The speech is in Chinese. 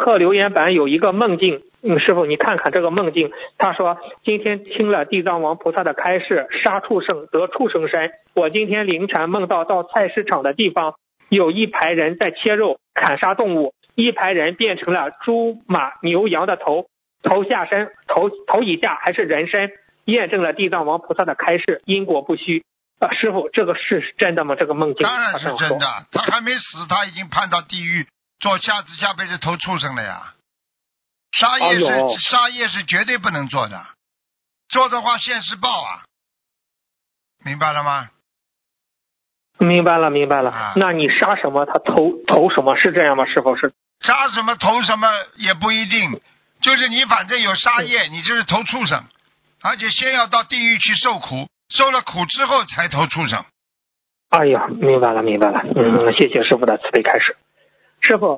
课留言板有一个梦境，师傅你看看这个梦境。他说今天听了地藏王菩萨的开示，杀畜生得畜生身。我今天凌晨梦到菜市场的地方有一排人在切肉砍杀动物，一排人变成了猪马牛羊的头下身，头以下还是人身，验证了地藏王菩萨的开示，因果不虚。师傅，这个是真的吗？这个梦境？ 当然是真的，他还没死，他已经判到地狱做下辈子投畜生了呀。杀业是绝对不能做的，做的话现世报啊，明白了吗？ 明白了。那你杀什么他投什么，是这样吗？师傅是杀什么投什么也不一定，就是你反正有杀业，你就是投畜生，而且先要到地狱去受苦，受了苦之后才投畜生。 哎呀，明白了。谢谢师傅的慈悲开示。师傅